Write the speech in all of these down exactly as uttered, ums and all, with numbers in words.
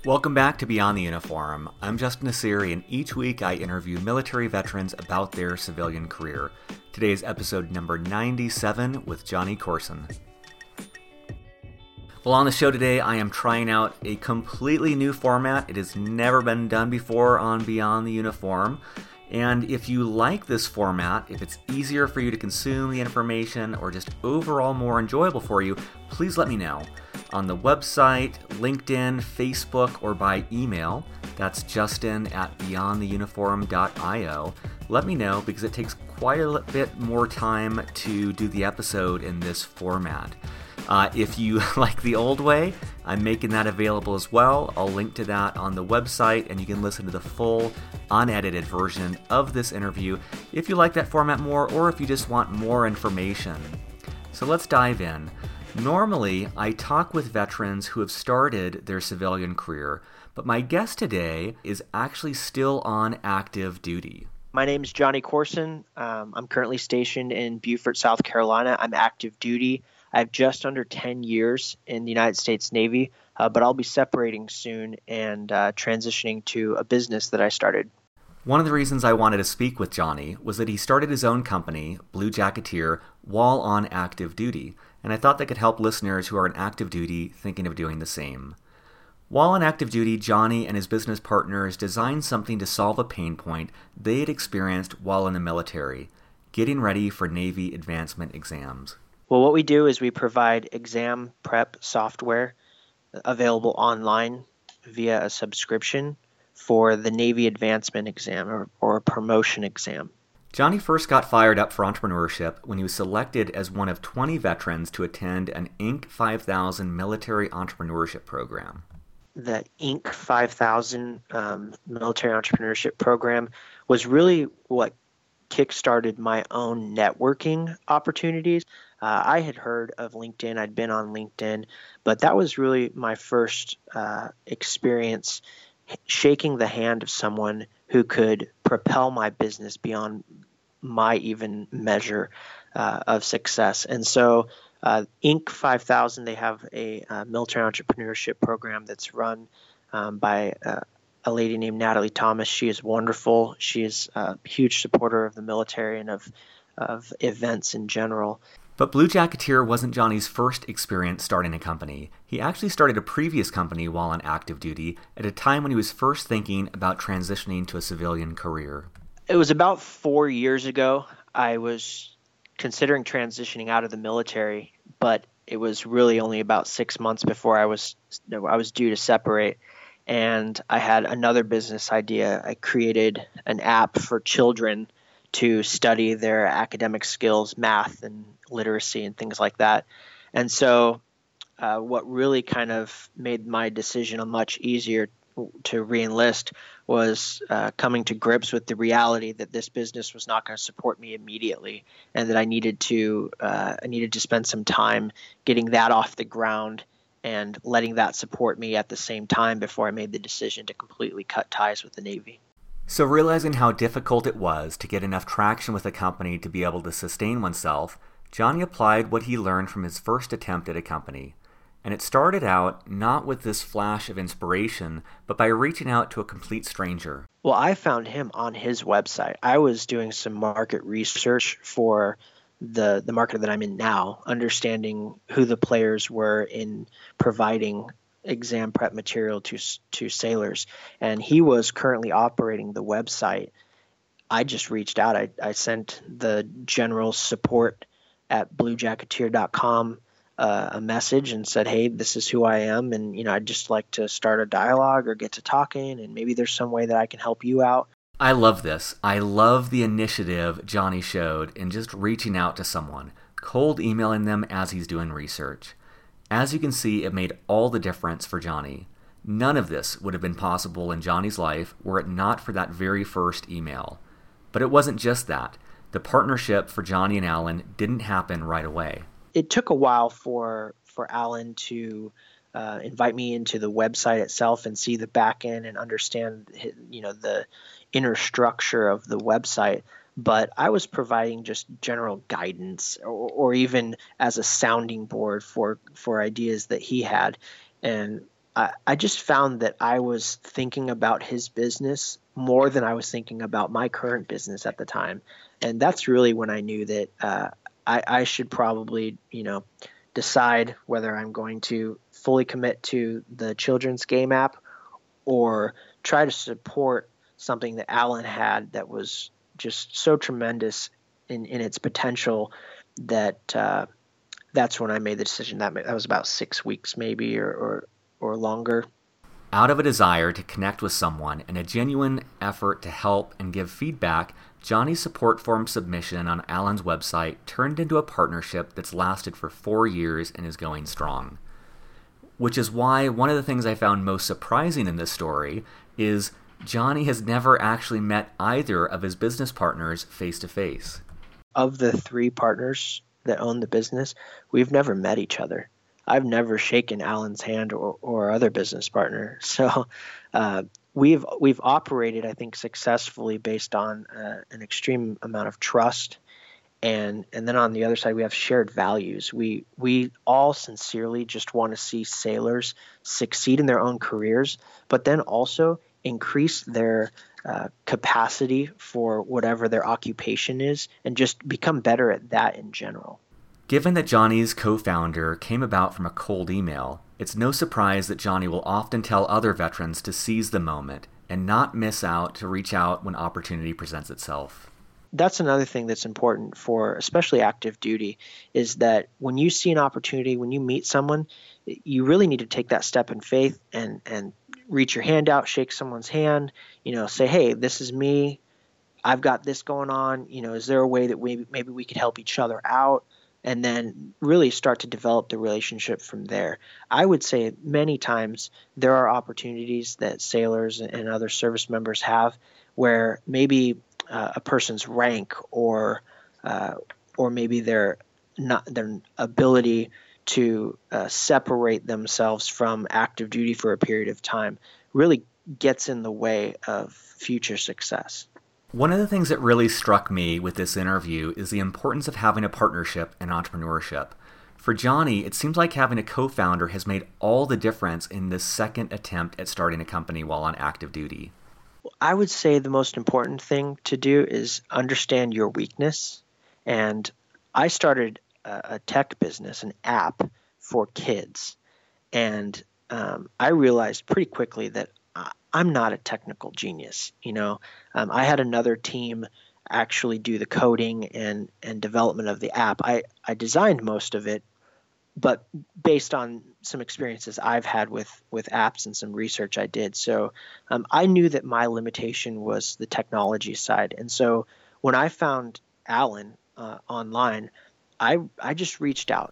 Welcome back to Beyond the Uniform. I'm Justin Nassiri, and each week I interview military veterans about their civilian career. Today's episode number ninety-seven with Johnny Corson. Well, on the show today, I am trying out a completely new format. It has never been done before on Beyond the Uniform. And if you like this format, if it's easier for you to consume the information or just overall more enjoyable for you, please let me know. On the website, LinkedIn, Facebook, or by email. That's Justin at beyond the uniform dot io. Let me know because it takes quite a bit more time to do the episode in this format. Uh, if you like the old way, I'm making that available as well. I'll link to that on the website, and you can listen to the full, unedited version of this interview if you like that format more or if you just want more information. So let's dive in. Normally, I talk with veterans who have started their civilian career, but my guest today is actually still on active duty. My name is Johnny Corson. Um, I'm currently stationed in Beaufort, South Carolina. I'm active duty. I have just under ten years in the United States Navy, uh, but I'll be separating soon and uh, transitioning to a business that I started. One of the reasons I wanted to speak with Johnny was that he started his own company, Blue Jacketeer, while on active duty, and I thought that could help listeners who are on active duty thinking of doing the same. While on active duty, Johnny and his business partners designed something to solve a pain point they had experienced while in the military, getting ready for Navy advancement exams. Well, what we do is we provide exam prep software available online via a subscription for the Navy advancement exam or, or promotion exam. Johnny first got fired up for entrepreneurship when he was selected as one of twenty veterans to attend an Inc five thousand military entrepreneurship program. The Inc five thousand um, military entrepreneurship program was really what kickstarted my own networking opportunities. Uh, I had heard of LinkedIn. I'd been on LinkedIn, but that was really my first uh, experience shaking the hand of someone who could propel my business beyond my even measure uh, of success. And so uh, Inc five thousand, they have a uh, military entrepreneurship program that's run um, by uh, a lady named Natalie Thomas. She is wonderful. She is a huge supporter of the military and of, of events in general. But Blue Jacketeer wasn't Johnny's first experience starting a company. He actually started a previous company while on active duty at a time when he was first thinking about transitioning to a civilian career. It was about four years ago. I was considering transitioning out of the military, but it was really only about six months before I was I was due to separate. And I had another business idea. I created an app for children to study their academic skills, math and literacy and things like that. And so uh, what really kind of made my decision much easier to re-enlist was uh, coming to grips with the reality that this business was not going to support me immediately, and that I needed to uh, I needed to spend some time getting that off the ground and letting that support me at the same time before I made the decision to completely cut ties with the Navy. So realizing how difficult it was to get enough traction with a company to be able to sustain oneself, Johnny applied what he learned from his first attempt at a company. And it started out not with this flash of inspiration, but by reaching out to a complete stranger. Well, I found him on his website. I was doing some market research for the the market that I'm in now, understanding who the players were in providing exam prep material to to sailors, and he was currently operating the website. I just reached out. I, I sent the general support at blue jacketeer dot com uh, a message and said, hey, this is who I am, and you know, I'd just like to start a dialogue or get to talking, and maybe there's some way that I can help you out. I love this. I love the initiative Johnny showed in just reaching out to someone, cold emailing them as he's doing research. As you can see, it made all the difference for Johnny. None of this would have been possible in Johnny's life were it not for that very first email. But it wasn't just that. The partnership for Johnny and Alan didn't happen right away. It took a while for for Alan to uh, invite me into the website itself and see the back end and understand, you know, the inner structure of the website. But I was providing just general guidance or, or even as a sounding board for, for ideas that he had. And I, I just found that I was thinking about his business more than I was thinking about my current business at the time. And that's really when I knew that uh, I, I should probably, you know, decide whether I'm going to fully commit to the children's game app or try to support something that Alan had that was just so tremendous in, in its potential that uh, that's when I made the decision. That, that was about six weeks maybe or, or, or longer. Out of a desire to connect with someone and a genuine effort to help and give feedback, Johnny's support form submission on Alan's website turned into a partnership that's lasted for four years and is going strong. Which is why one of the things I found most surprising in this story is Johnny has never actually met either of his business partners face to face. Of the three partners that own the business, we've never met each other. I've never shaken Alan's hand or, or other business partner. So uh, we've we've operated, I think, successfully based on uh, an extreme amount of trust. And and then on the other side, we have shared values. We we all sincerely just want to see sailors succeed in their own careers, but then also increase their uh, capacity for whatever their occupation is and just become better at that in general. Given that Johnny's co-founder came about from a cold email, it's no surprise that Johnny will often tell other veterans to seize the moment and not miss out to reach out when opportunity presents itself. That's another thing that's important for especially active duty is that when you see an opportunity, when you meet someone, you really need to take that step in faith and, and reach your hand out, shake someone's hand, you know, say, hey, this is me. I've got this going on. You know, is there a way that we maybe we could help each other out? And then really start to develop the relationship from there. I would say many times there are opportunities that sailors and other service members have where maybe uh, a person's rank or uh, or maybe their not their ability to uh, separate themselves from active duty for a period of time really gets in the way of future success. One of the things that really struck me with this interview is the importance of having a partnership in entrepreneurship. For Johnny, it seems like having a co-founder has made all the difference in this second attempt at starting a company while on active duty. I would say the most important thing to do is understand your weakness. And I started a, a tech business, an app for kids. And um, I realized pretty quickly that I'm not a technical genius. You know, um, I had another team actually do the coding and, and development of the app. I, I designed most of it, but based on some experiences I've had with, with apps and some research I did. So um, I knew that my limitation was the technology side. And so when I found Alan uh, online, I I just reached out.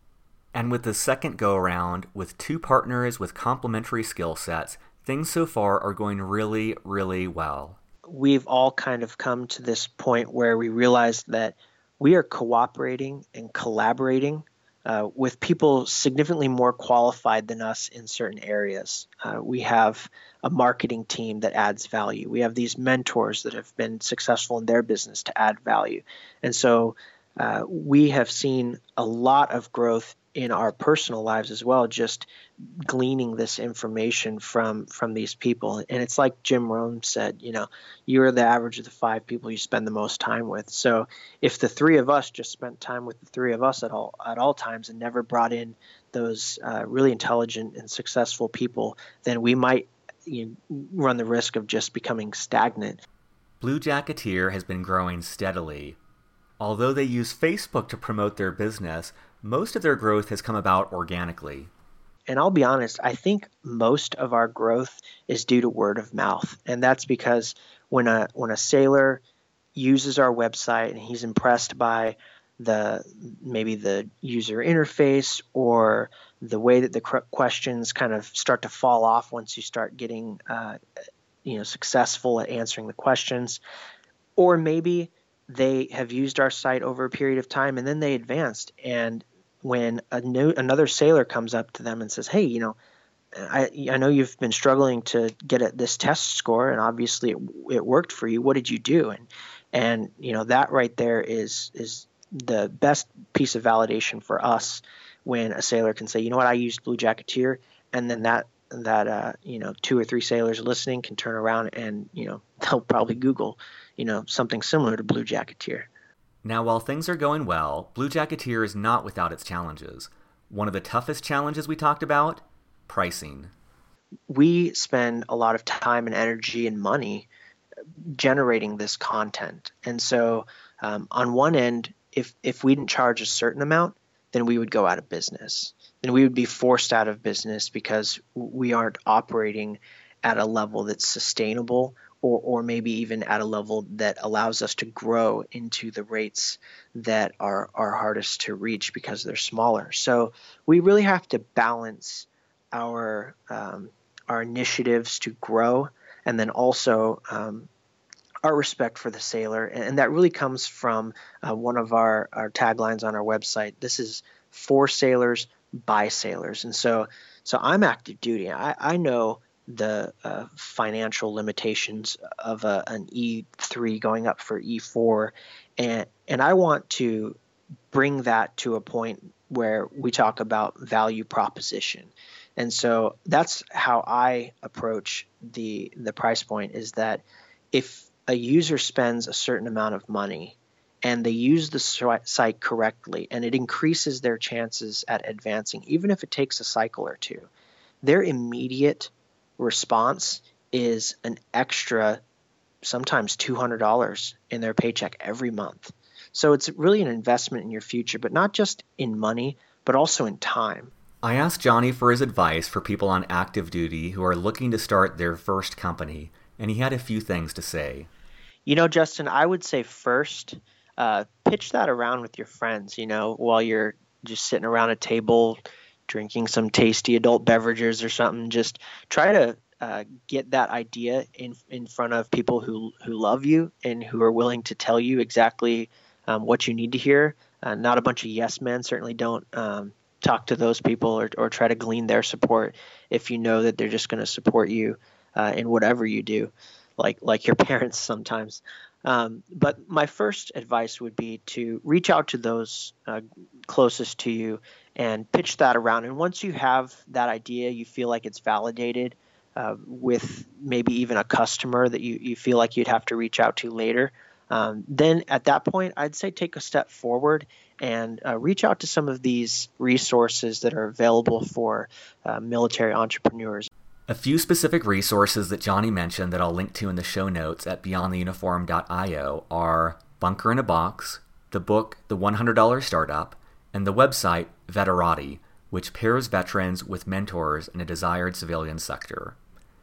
And with the second go-around, with two partners with complementary skill sets, things so far are going really, really well. We've all kind of come to this point where we realize that we are cooperating and collaborating uh, with people significantly more qualified than us in certain areas. Uh, we have a marketing team that adds value. We have these mentors that have been successful in their business to add value. And so uh, we have seen a lot of growth in our personal lives as well, just gleaning this information from from these people. And it's like Jim Rohn said, you know, you're the average of the five people you spend the most time with. So if the three of us just spent time with the three of us at all at all times and never brought in those uh, really intelligent and successful people, then we might you know, run the risk of just becoming stagnant. Blue Jacketeer has been growing steadily. Although they use Facebook to promote their business, most of their growth has come about organically. And I'll be honest, I think most of our growth is due to word of mouth. And that's because when a when a sailor uses our website and he's impressed by the maybe the user interface or the way that the questions kind of start to fall off once you start getting uh, you know successful at answering the questions, or maybe they have used our site over a period of time and then they advanced. And when a new another sailor comes up to them and says, hey, you know, I I know you've been struggling to get at this test score, and obviously it, it worked for you. What did you do? And and you know that right there is is the best piece of validation for us when a sailor can say, you know what, I used Blue Jacketeer, and then that that uh, you know two or three sailors listening can turn around and you know they'll probably Google you know something similar to Blue Jacketeer. Now, while things are going well, Blue Jacketeer is not without its challenges. One of the toughest challenges we talked about, pricing. We spend a lot of time and energy and money generating this content. And so um, on one end, if, if we didn't charge a certain amount, then we would go out of business. Then we would be forced out of business because we aren't operating at a level that's sustainable or, or maybe even at a level that allows us to grow into the rates that are, are hardest to reach because they're smaller. So we really have to balance our um, our initiatives to grow and then also um, our respect for the sailor. And that really comes from uh, one of our, our taglines on our website. This is for sailors, by sailors. And so so I'm active duty. I, I know the uh, financial limitations of a, an E three going up for E four. And, and I want to bring that to a point where we talk about value proposition. And so that's how I approach the the price point, is that if a user spends a certain amount of money and they use the site correctly and it increases their chances at advancing, even if it takes a cycle or two, their immediate response is an extra, sometimes two hundred dollars in their paycheck every month. So it's really an investment in your future, but not just in money, but also in time. I asked Johnny for his advice for people on active duty who are looking to start their first company, and he had a few things to say. You know, Justin, I would say first, uh, pitch that around with your friends, you know, while you're just sitting around a table drinking some tasty adult beverages or something. Just try to uh, get that idea in in front of people who, who love you and who are willing to tell you exactly um, what you need to hear. Uh, not a bunch of yes men. Certainly don't um, talk to those people or, or try to glean their support if you know that they're just going to support you uh, in whatever you do, like like your parents sometimes. Um, but my first advice would be to reach out to those uh, closest to you and pitch that around. And once you have that idea, you feel like it's validated uh, with maybe even a customer that you, you feel like you'd have to reach out to later, um, then at that point, I'd say take a step forward and uh, reach out to some of these resources that are available for uh, military entrepreneurs. A few specific resources that Johnny mentioned that I'll link to in the show notes at beyond the uniform dot io are Bunker in a Box, the book The one hundred dollar Startup, and the website Veterati, which pairs veterans with mentors in a desired civilian sector.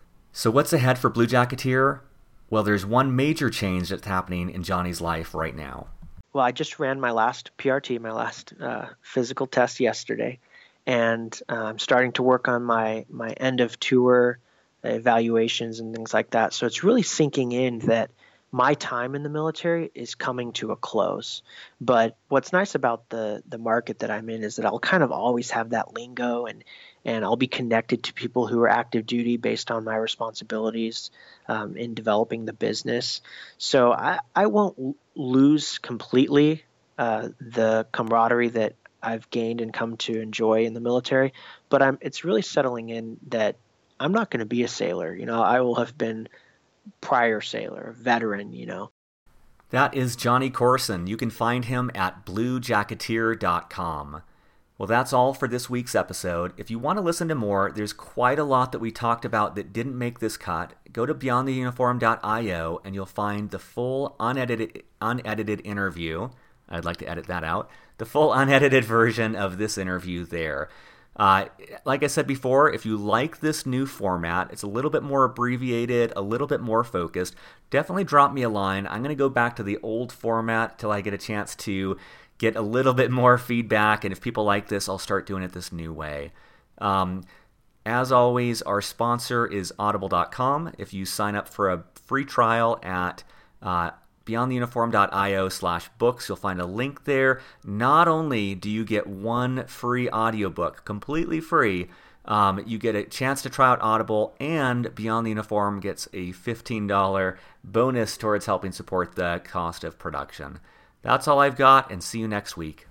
So what's ahead for Blue Jacketeer? Well, there's one major change that's happening in Johnny's life right now. Well, I just ran my last P R T, my last uh, physical test yesterday. And uh, I'm starting to work on my, my end of tour evaluations and things like that. So it's really sinking in that my time in the military is coming to a close. But what's nice about the the market that I'm in is that I'll kind of always have that lingo, and and I'll be connected to people who are active duty based on my responsibilities um, in developing the business. So I, I won't lose completely uh, the camaraderie that I've gained and come to enjoy in the military, but I'm it's really settling in that I'm not going to be a sailor. You know, I will have been prior sailor, veteran, you know. That is Johnny Corson. You can find him at blue jacketeer dot com. Well, that's all for this week's episode. If you want to listen to more, there's quite a lot that we talked about that didn't make this cut. Go to beyond the uniform dot io and you'll find the full unedited unedited interview. I'd like to edit that out. The full unedited version of this interview there. Uh, like I said before, if you like this new format, it's a little bit more abbreviated, a little bit more focused, definitely drop me a line. I'm going to go back to the old format till I get a chance to get a little bit more feedback, and if people like this, I'll start doing it this new way. Um, as always, our sponsor is audible dot com. If you sign up for a free trial at uh, beyond the uniform dot io slash books, you'll find a link there. Not only do you get one free audiobook, completely free, um, you get a chance to try out Audible, and Beyond the Uniform gets a fifteen dollars bonus towards helping support the cost of production. That's all I've got, and see you next week.